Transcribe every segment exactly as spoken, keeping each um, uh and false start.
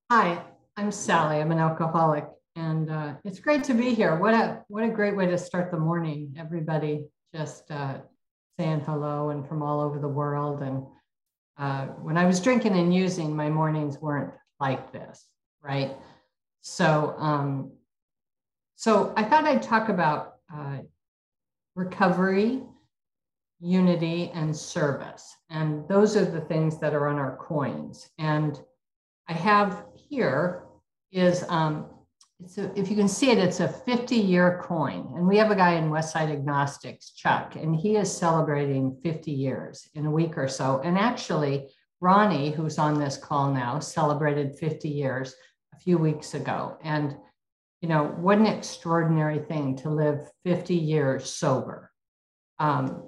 Hi, I'm Sally. I'm an alcoholic, and uh, it's great to be here. What a what a great way to start the morning. Everybody just uh, saying hello and from all over the world. And uh, when I was drinking and using, my mornings weren't like this, right? So, um, so I thought I'd talk about uh, recovery, unity, and service, and those are the things that are on our coins. And I have here is, um, it's a, if you can see it, it's a fifty year coin. And we have a guy in Westside Agnostics, Chuck, and he is celebrating fifty years in a week or so. And actually, Ronnie, who's on this call now, celebrated fifty years a few weeks ago. And, you know, what an extraordinary thing to live fifty years sober. Um,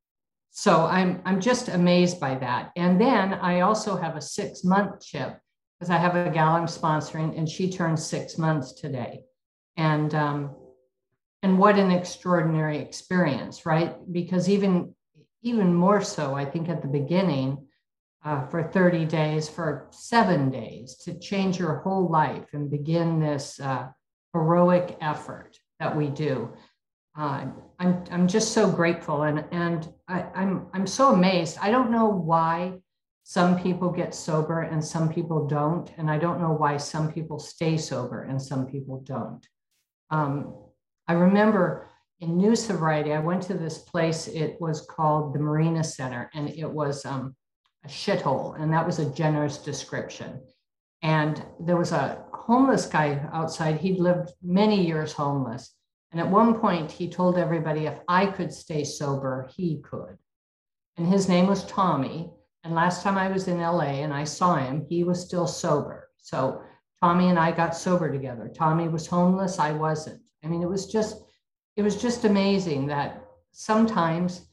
so I'm, I'm just amazed by that. And then I also have a six month chip because I have a gal I'm sponsoring and she turns six months today. And, um, and what an extraordinary experience, right? Because even, even more so, I think at the beginning, uh, for thirty days, for seven days, to change your whole life and begin this uh, heroic effort that we do. Uh, I'm, I'm just so grateful, and, and I, I'm, I'm so amazed. I don't know why some people get sober and some people don't. And I don't know why some people stay sober and some people don't. Um, I remember in New Sobriety, I went to this place. It was called the Marina Center, and it was um, a shithole. And that was a generous description. And there was a homeless guy outside. He'd lived many years homeless. And at one point, he told everybody if I could stay sober, he could. And his name was Tommy. And last time I was in L A and I saw him, he was still sober. So Tommy and I got sober together. Tommy was homeless, I wasn't. I mean, it was just, it was just amazing that sometimes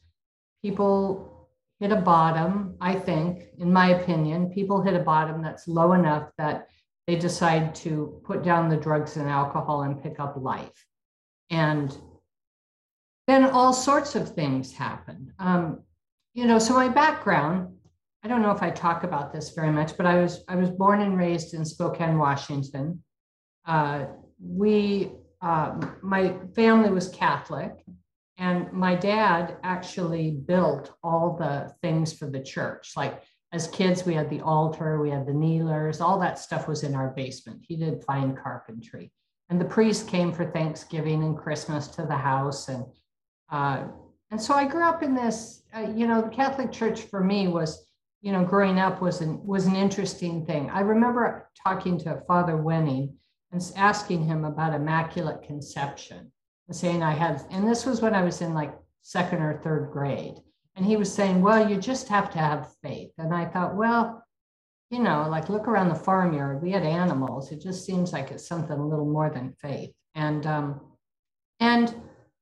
people hit a bottom, I think, in my opinion, people hit a bottom that's low enough that they decide to put down the drugs and alcohol and pick up life. And then all sorts of things happen. Um, you know, so my background, I don't know if I talk about this very much, but I was I was born and raised in Spokane, Washington. Uh, we, uh, my family was Catholic, and my dad actually built all the things for the church. Like as kids, we had the altar, we had the kneelers, all that stuff was in our basement. He did fine carpentry, and the priest came for Thanksgiving and Christmas to the house, and uh, and so I grew up in this. Uh, you know, the Catholic Church for me was, you know, growing up was an, was an interesting thing. I remember talking to Father Wenning and asking him about Immaculate Conception and saying I had, and this was when I was in like second or third grade. And he was saying, well, you just have to have faith. And I thought, well, you know, like look around the farmyard, we had animals. It just seems like it's something a little more than faith. And, um, and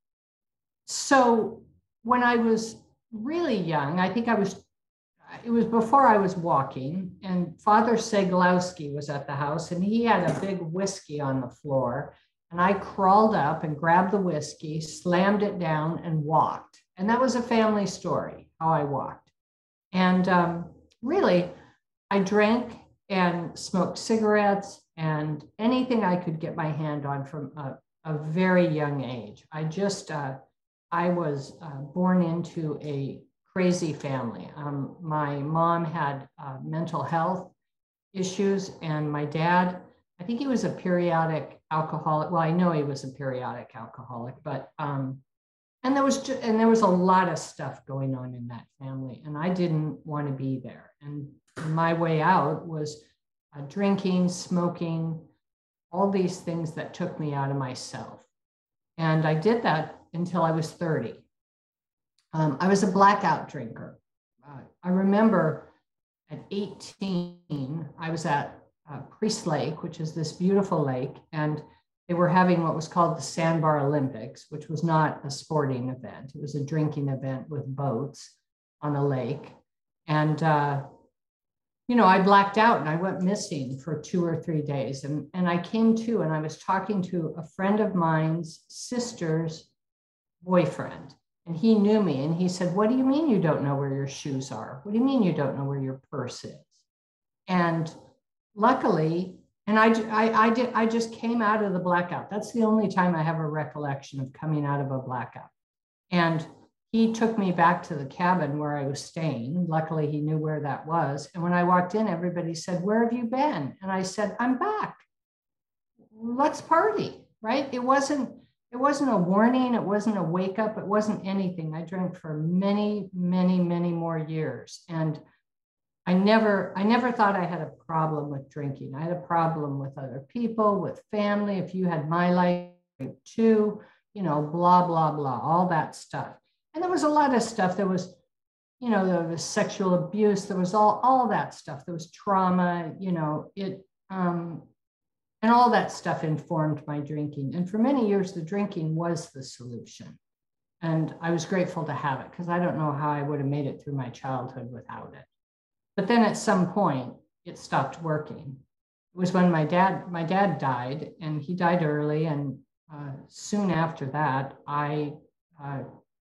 so when I was really young, I think I was it was before I was walking, and Father Seglowski was at the house, and he had a big whiskey on the floor. And I crawled up and grabbed the whiskey, slammed it down, and walked. And that was a family story, how I walked. And um, really, I drank and smoked cigarettes and anything I could get my hand on from a, a very young age. I just, uh, I was uh, born into a crazy family. Um, my mom had uh, mental health issues, and my dad, I think he was a periodic alcoholic. Well, I know he was a periodic alcoholic, but um, and there was just, and there was a lot of stuff going on in that family, and I didn't want to be there. And my way out was uh, drinking, smoking, all these things that took me out of myself. And I did that until I was thirty. Um, I was a blackout drinker. Uh, I remember at eighteen, I was at uh, Priest Lake, which is this beautiful lake, and they were having what was called the Sandbar Olympics, which was not a sporting event. It was a drinking event with boats on a lake. And, uh, you know, I blacked out and I went missing for two or three days. And, and I came to, and I was talking to a friend of mine's sister's boyfriend. And he knew me, and he said, what do you mean you don't know where your shoes are? What do you mean you don't know where your purse is? And luckily, And I, I, I did, I just came out of the blackout. That's the only time I have a recollection of coming out of a blackout. And he took me back to the cabin where I was staying. Luckily, he knew where that was. And when I walked in, everybody said, "Where have you been?" And I said, "I'm back. Let's party," right? It wasn't, it wasn't a warning. It wasn't a wake up. It wasn't anything. I drank for many, many, many more years. And I never, I never thought I had a problem with drinking. I had a problem with other people, with family. If you had my life too, you know, blah, blah, blah, all that stuff. And there was a lot of stuff. There was, you know, there was sexual abuse. There was all, all that stuff. There was trauma, you know, it, um, and all that stuff informed my drinking. And for many years, the drinking was the solution. And I was grateful to have it because I don't know how I would have made it through my childhood without it. But then at some point, it stopped working. It was when my dad, my dad died, and he died early. And uh, soon after that, I, uh,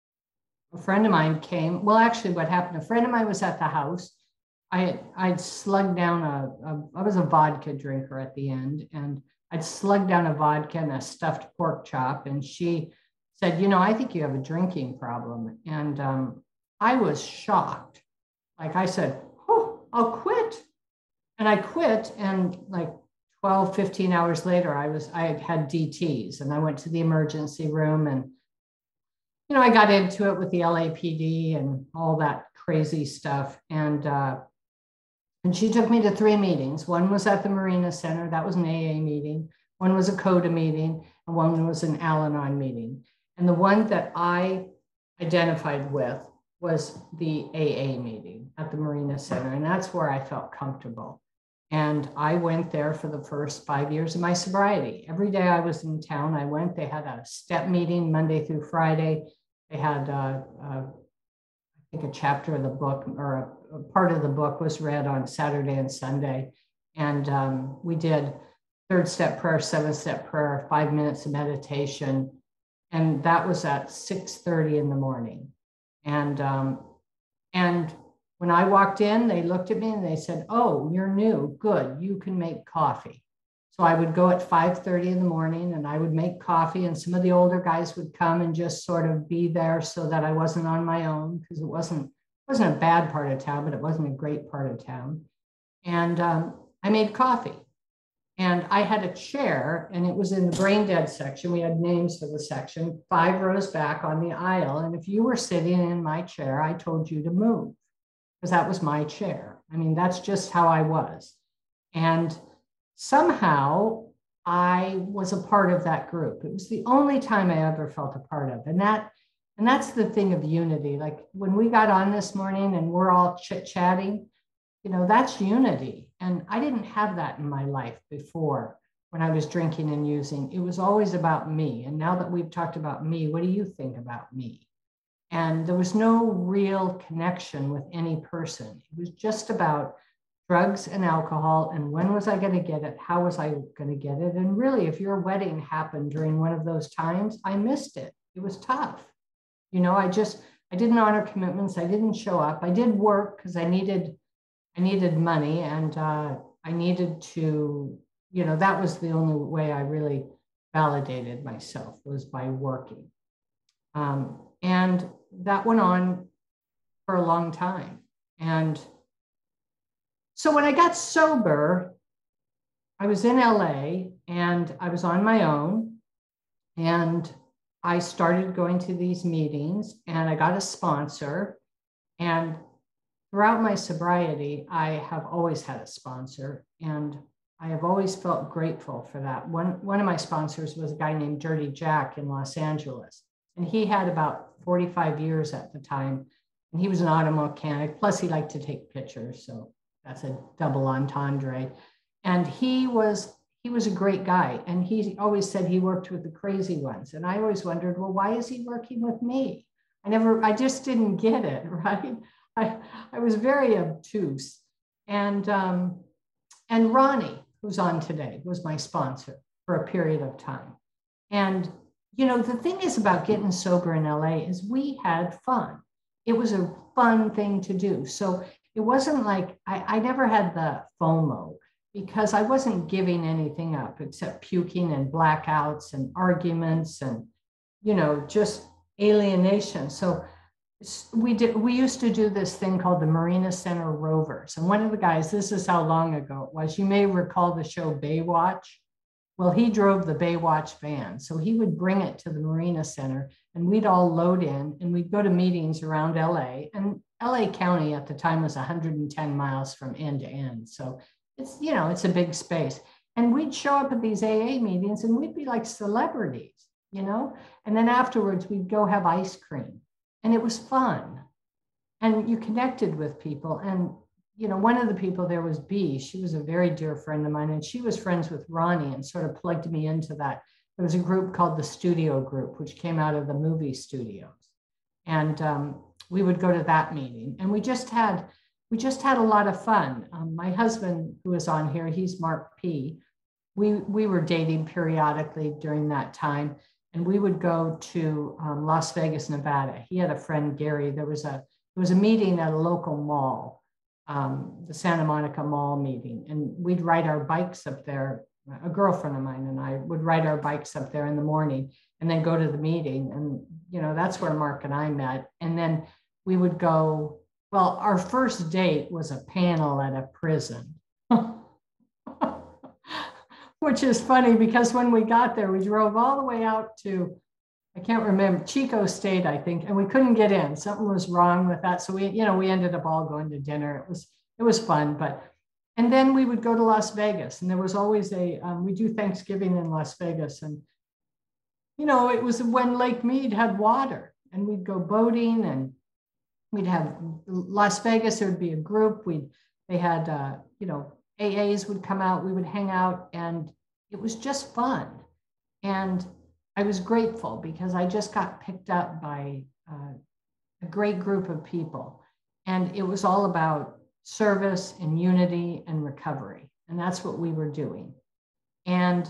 a friend of mine came. Well, actually, what happened? A friend of mine was at the house. I had, I'd slugged down a, a, I was a vodka drinker at the end, and I'd slugged down a vodka and a stuffed pork chop. And she said, "You know, I think you have a drinking problem." And um, I was shocked. Like I said, "Oh, I'll quit." And I quit. And like twelve, fifteen hours later, I was, I had D Ts, and I went to the emergency room, and, you know, I got into it with the L A P D and all that crazy stuff. And, uh, and she took me to three meetings. One was at the Marina Center. That was an A A meeting. One was a CODA meeting, and one was an Al-Anon meeting. And the one that I identified with was the A A meeting at the Marina Center. And that's where I felt comfortable. And I went there for the first five years of my sobriety. Every day I was in town, I went. They had a step meeting Monday through Friday. They had, uh, uh, I think, a chapter of the book, or a, a part of the book was read on Saturday and Sunday. And um, we did third step prayer, seventh step prayer, five minutes of meditation. And that was at six thirty in the morning. And, um, and when I walked in, they looked at me and they said, "Oh, you're new. Good. You can make coffee." So I would go at five thirty in the morning, and I would make coffee, and some of the older guys would come and just sort of be there so that I wasn't on my own, because it wasn't, wasn't a bad part of town, but it wasn't a great part of town. And um, I made coffee. And I had a chair, and it was in the brain dead section. We had names for the section, five rows back on the aisle. And if you were sitting in my chair, I told you to move, because that was my chair. I mean, that's just how I was. And somehow I was a part of that group. It was the only time I ever felt a part of. And that, and that's the thing of unity. Like when we got on this morning and we're all chit-chatting, you know, that's unity. And I didn't have that in my life before when I was drinking and using. It was always about me. And now that we've talked about me, what do you think about me? And there was no real connection with any person. It was just about drugs and alcohol. And when was I going to get it? How was I going to get it? And really, if your wedding happened during one of those times, I missed it. It was tough. You know, I just, I didn't honor commitments. I didn't show up. I did work because I needed, I needed money, and uh, I needed to, you know, that was the only way I really validated myself, was by working. Um, and that went on for a long time. And so when I got sober, I was in L A and I was on my own, and I started going to these meetings, and I got a sponsor. And throughout my sobriety, I have always had a sponsor, and I have always felt grateful for that. One, one of my sponsors was a guy named Dirty Jack in Los Angeles, and he had about forty-five years at the time, and he was an auto mechanic, plus he liked to take pictures, so that's a double entendre. And he was, he was a great guy, and he always said he worked with the crazy ones, and I always wondered, well, why is he working with me? I never, I just didn't get it, right? I, I was very obtuse. And, um, and Ronnie, who's on today, was my sponsor for a period of time. And, you know, the thing is about getting sober in L A is we had fun. It was a fun thing to do. So it wasn't like, I, I never had the FOMO. because I wasn't giving anything up except puking and blackouts and arguments and, you know, just alienation. So we did, we used to do this thing called the Marina Center Rovers. And one of the guys, this is how long ago it was, you may recall the show Baywatch. Well, he drove the Baywatch van. So he would bring it to the Marina Center and we'd all load in and we'd go to meetings around L A. And L A County at the time was one hundred ten miles from end to end. So it's, you know, it's a big space. And we'd show up at these A A meetings and we'd be like celebrities, you know? And then afterwards we'd go have ice cream and it was fun. And you connected with people. And you know, one of the people there was Bee. She was a very dear friend of mine, and she was friends with Ronnie and sort of plugged me into that. There was a group called the Studio Group, which came out of the movie studios. And um, we would go to that meeting. And we just had, we just had a lot of fun. Um, my husband, who is on here, he's Mark P. We, we were dating periodically during that time. And we would go to um, Las Vegas, Nevada. He had a friend, Gary. There was a, there was a meeting at a local mall. Um, the Santa Monica Mall meeting, and we'd ride our bikes up there. A girlfriend of mine and I would ride our bikes up there in the morning and then go to the meeting. And, you know, that's where Mark and I met. And then we would go, well, our first date was a panel at a prison, which is funny because when we got there, we drove all the way out to, I can't remember, Chico State, I think, and we couldn't get in. Something was wrong with that. So we, you know, we ended up all going to dinner. It was, it was fun, but, and then we would go to Las Vegas and there was always a, um, we do Thanksgiving in Las Vegas. And, you know, it was when Lake Mead had water and we'd go boating and we'd have Las Vegas, there would be a group. We'd, they had, uh, you know, A As would come out, we would hang out and it was just fun. And I was grateful because I just got picked up by uh, a great group of people. And it was all about service and unity and recovery. And that's what we were doing. And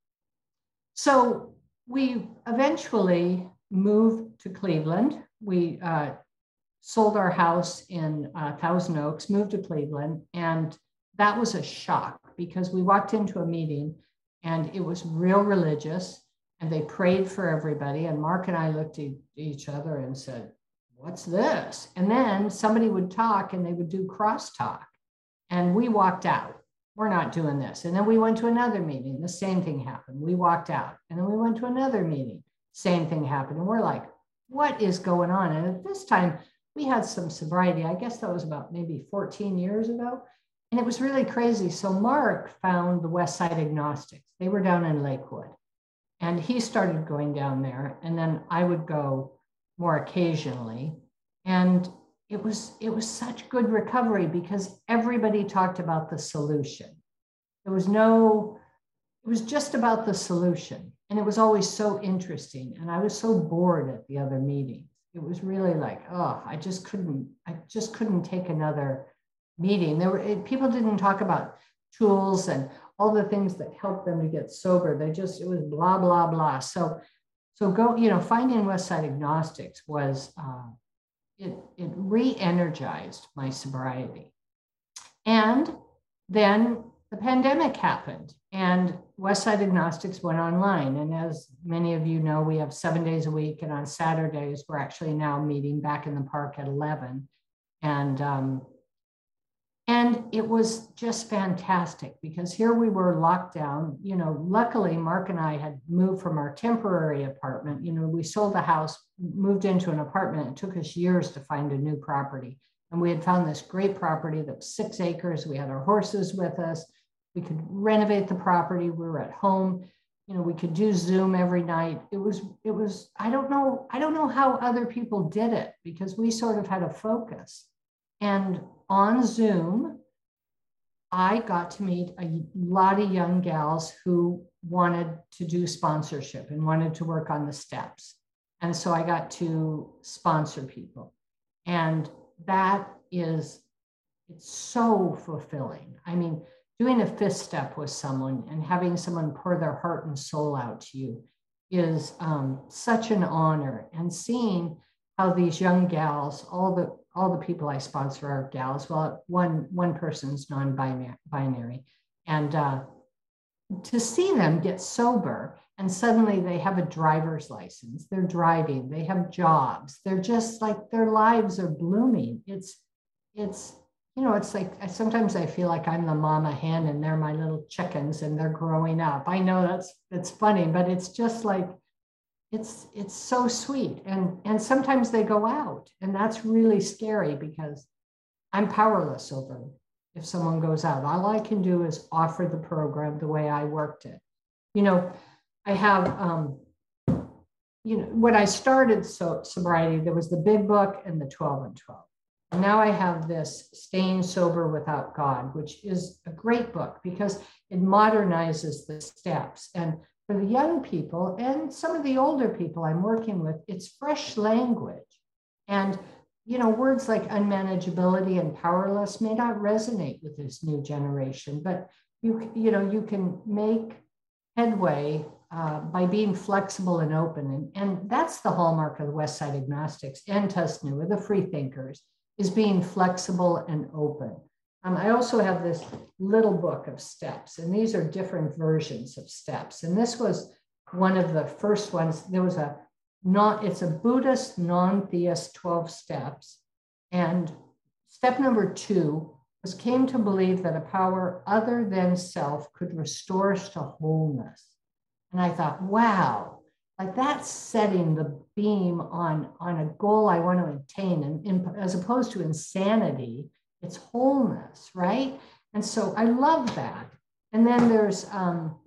so we eventually moved to Cleveland. We uh, sold our house in uh, Thousand Oaks, moved to Cleveland. And that was a shock because we walked into a meeting and it was real religious. And they prayed for everybody. And Mark and I looked at each other and said, what's this? And then somebody would talk and they would do crosstalk. And we walked out. We're not doing this. And then we went to another meeting. The same thing happened. We walked out. And then we went to another meeting. Same thing happened. And we're like, what is going on? And at this time, we had some sobriety. I guess that was about maybe fourteen years ago. And it was really crazy. So Mark found the West Side Agnostics. They were down in Lakewood. And he started going down there, and then I would go more occasionally. And it was, it was such good recovery because everybody talked about the solution. There was no, it was just about the solution. And it was always so interesting. And I was so bored at the other meetings. It was really like, oh, I just couldn't, I just couldn't take another meeting. There were, it, people didn't talk about tools and all the things that helped them to get sober. They just, it was blah, blah, blah. So, so go, you know, finding West Side Agnostics was, uh, it, it re-energized my sobriety. And then the pandemic happened and West Side Agnostics went online. And as many of you know, we have seven days a week. And on Saturdays, we're actually now meeting back in the park at eleven. And, um, And it was just fantastic because here we were locked down. You know, luckily, Mark and I had moved from our temporary apartment. You know, we sold the house, moved into an apartment. It took us years to find a new property. And we had found this great property that was six acres. We had our horses with us. We could renovate the property. We were at home. You know, we could do Zoom every night. It was, it was, I don't know, I don't know how other people did it because we sort of had a focus. And on Zoom, I got to meet a lot of young gals who wanted to do sponsorship and wanted to work on the steps. And so I got to sponsor people. And that is, it's so fulfilling. I mean, doing a fifth step with someone and having someone pour their heart and soul out to you is um, such an honor. And seeing how these young gals, all the all the people I sponsor are gals. Well, one, one person's non-binary, And uh, to see them get sober and suddenly they have a driver's license, they're driving, they have jobs, they're just like their lives are blooming. It's, it's, you know, it's like sometimes I feel like I'm the mama hen and they're my little chickens and they're growing up. I know that's that's funny, but it's just like it's it's so sweet. And and sometimes they go out, and that's really scary because I'm powerless over if someone goes out. All I can do is offer the program the way I worked it. You know, I have um, you know, when I started so sobriety, there was the big book and the twelve and twelve. And now I have this Staying Sober Without God, which is a great book because it modernizes the steps. And for the young people and some of the older people I'm working with, it's fresh language. And, you know, words like unmanageability and powerless may not resonate with this new generation, but you, you know, you can make headway uh, by being flexible and open. And, and that's the hallmark of the West Side Agnostics and Tusnua, the free thinkers, is being flexible and open. Um, I also have this little book of steps, and these are different versions of steps. And this was one of the first ones. There was a not, it's a Buddhist non-theist twelve steps. And step number two was came to believe that a power other than self could restore us to wholeness. And I thought, wow, like that's setting the beam on, on a goal I want to attain. And in, as opposed to insanity, it's wholeness, right? And so I love that. And then there's, um,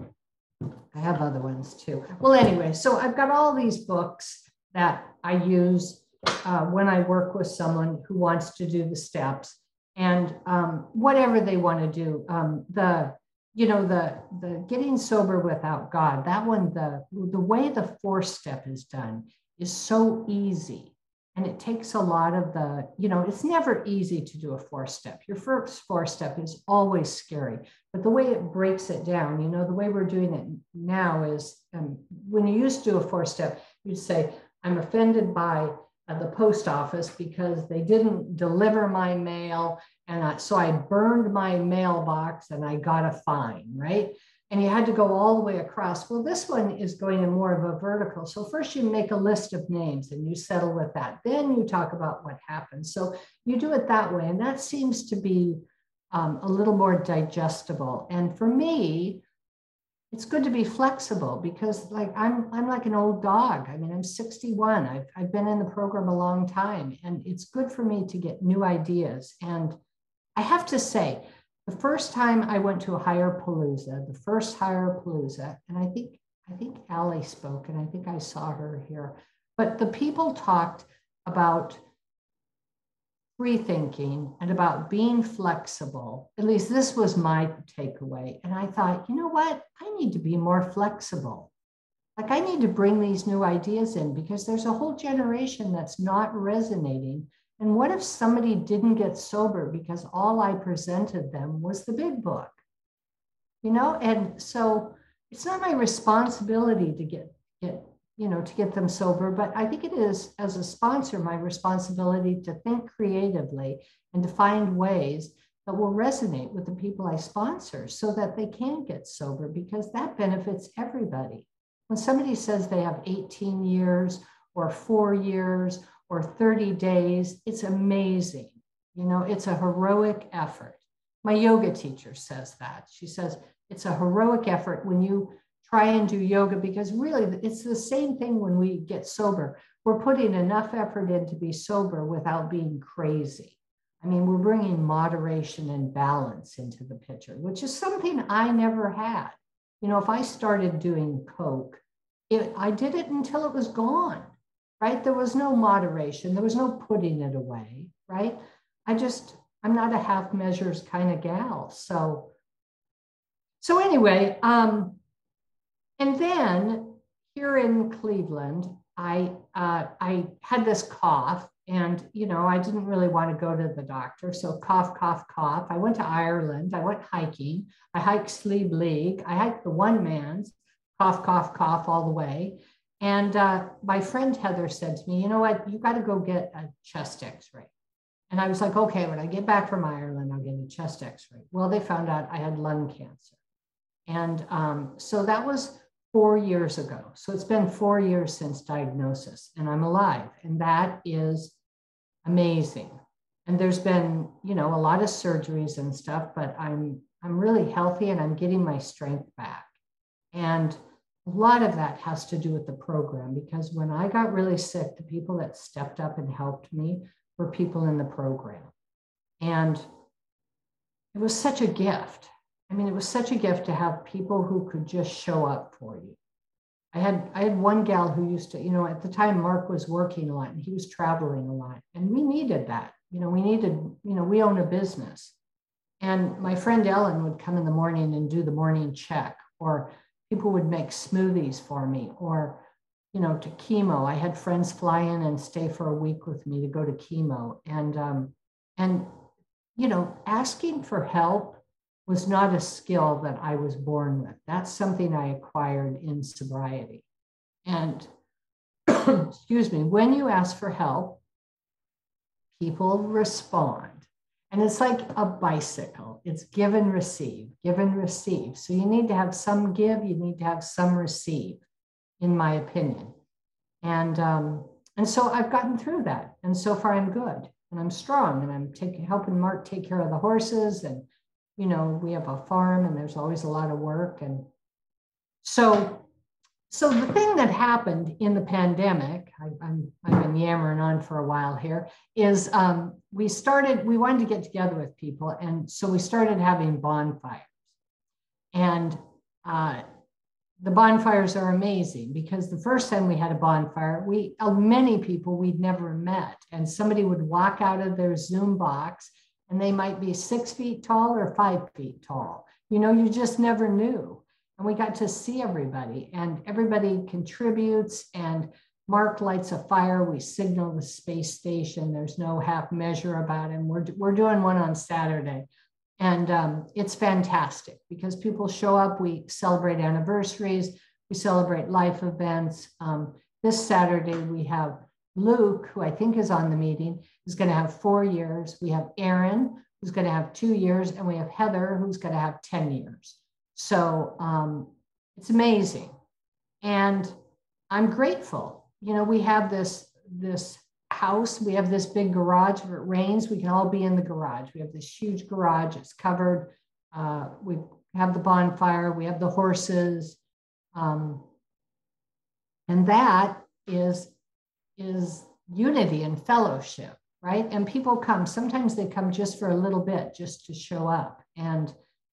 I have other ones too. Well, anyway, so I've got all these books that I use uh, when I work with someone who wants to do the steps and um, whatever they want to do. Um, the You know, the, the getting sober without God, that one, the, the way the fourth step is done is so easy. And it takes a lot of the, you know, it's never easy to do a fourth step. Your first fourth step is always scary. But the way it breaks it down, you know, the way we're doing it now is um, when you used to do a fourth step, you'd say, I'm offended by uh, the post office because they didn't deliver my mail. And I, so I burned my mailbox and I got a fine, right? And you had to go all the way across. Well, this one is going in more of a vertical. So first you make a list of names and you settle with that. Then you talk about what happened. So you do it that way. And that seems to be um, a little more digestible. And for me, it's good to be flexible because like I'm, I'm like an old dog. I mean, I'm sixty-one. I've, I've been in the program a long time, and it's good for me to get new ideas. And I have to say, the first time I went to a Higher Palooza, the first Higher Palooza, and I think I think Allie spoke, and I think I saw her here, but the people talked about free thinking and about being flexible. At least this was my takeaway. And I thought, you know what? I need to be more flexible. Like I need to bring these new ideas in because there's a whole generation that's not resonating. And what if somebody didn't get sober because all I presented them was the big book? You know, and so it's not my responsibility to get, get, you know, to get them sober, but I think it is, as a sponsor, my responsibility to think creatively and to find ways that will resonate with the people I sponsor so that they can get sober, because that benefits everybody. When somebody says they have eighteen years or four years or thirty days, it's amazing. You know, it's a heroic effort. My yoga teacher says that. She says, it's a heroic effort when you try and do yoga, because really it's the same thing when we get sober. We're putting enough effort in to be sober without being crazy. I mean, we're bringing moderation and balance into the picture, which is something I never had. You know, if I started doing Coke, it, I did it until it was gone, right? There was no moderation. There was no putting it away, right? I just, I'm not a half measures kind of gal. So, so anyway, um, and then here in Cleveland, I, uh, I had this cough and, you know, I didn't really want to go to the doctor. So cough, cough, cough. I went to Ireland. I went hiking. I hiked Slieve League. I hiked the one man's cough, cough, cough all the way. And uh, my friend Heather said to me, you know what, you got to go get a chest x-ray. And I was like, okay, when I get back from Ireland, I'll get a chest x-ray. Well, they found out I had lung cancer. And um, so that was four years ago. So it's been four years since diagnosis, and I'm alive. And that is amazing. And there's been, you know, a lot of surgeries and stuff, but I'm I'm really healthy and I'm getting my strength back. And a lot of that has to do with the program, because when I got really sick, the people that stepped up and helped me were people in the program. And it was such a gift. I mean, it was such a gift to have people who could just show up for you. I had I had one gal who used to, you know, at the time Mark was working a lot and he was traveling a lot, and we needed that. You know, we needed, you know, we own a business. And my friend Ellen would come in the morning and do the morning check, or people would make smoothies for me, or, you know, to chemo. I had friends fly in and stay for a week with me to go to chemo. And, um, and, you know, asking for help was not a skill that I was born with. That's something I acquired in sobriety. And excuse me, when you ask for help, people respond. And it's like a bicycle. It's give and receive, give and receive. So you need to have some give, you need to have some receive, in my opinion. And, um, and so I've gotten through that. And so far I'm good and I'm strong, and I'm taking, helping Mark take care of the horses. And, you know, we have a farm and there's always a lot of work. And so So the thing that happened in the pandemic, I, I'm, I've been yammering on for a while here, is um, we started, we wanted to get together with people. And so we started having bonfires. And uh, the bonfires are amazing, because the first time we had a bonfire, we, uh, many people we'd never met. And somebody would walk out of their Zoom box and they might be six feet tall or five feet tall. You know, you just never knew. And we got to see everybody, and everybody contributes, and Mark lights a fire. We signal the space station. There's no half measure about it. We're, we're doing one on Saturday. And um, it's fantastic because people show up. We celebrate anniversaries. We celebrate life events. Um, this Saturday, we have Luke, who I think is on the meeting, is going to have four years. We have Aaron, who's going to have two years. And we have Heather, who's going to have ten years. So um, it's amazing. And I'm grateful. You know, we have this, this house, we have this big garage. If it rains, we can all be in the garage. We have this huge garage, it's covered. Uh, we have the bonfire, we have the horses. Um, and that is, is unity and fellowship, right? And people come, sometimes they come just for a little bit, just to show up. And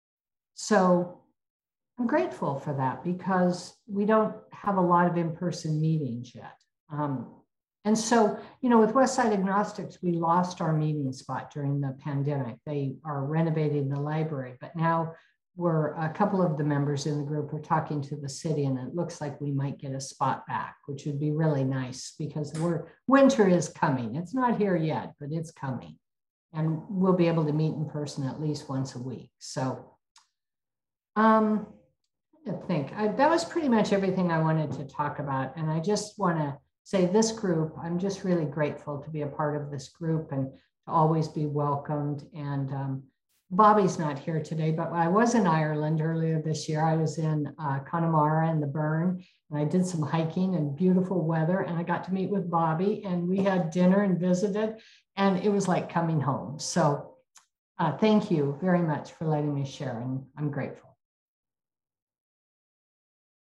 so I'm grateful for that, because we don't have a lot of in-person meetings yet. Um, and so, you know, with Westside Agnostics, we lost our meeting spot during the pandemic. They are renovating the library, but now we're, a couple of the members in the group are talking to the city, and it looks like we might get a spot back, which would be really nice, because we're, winter is coming. It's not here yet, but it's coming. And we'll be able to meet in person at least once a week. So, um, I think I, that was pretty much everything I wanted to talk about. And I just want to say this group, I'm just really grateful to be a part of this group and to always be welcomed. And um, Bobby's not here today, but I was in Ireland earlier this year. I was in uh, Connemara and the Burn, and I did some hiking and beautiful weather. And I got to meet with Bobby, and we had dinner and visited, and it was like coming home. So uh, thank you very much for letting me share, and I'm grateful.